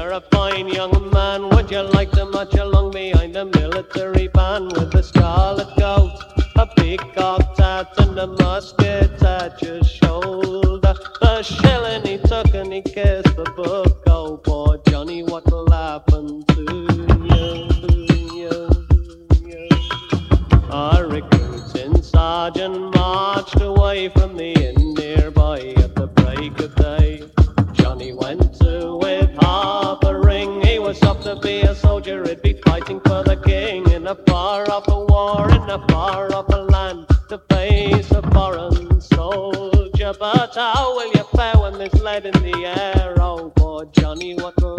you're a fine young man. Would you like to march along behind a military band with a scarlet coat, a peacock hat, and a musket at your shoulder? The shilling he took and he kissed the book. Oh, poor Johnny, what will happen to you? A recruiting sergeant marched away from the inn nearby at the break of day. Johnny went to with half a ring. He was up to be a soldier, he'd be fighting for the king in a far off a war, in a far off a land, to face a foreign soldier. But how will you fare when there's lead in the air? Oh, poor Johnny, what will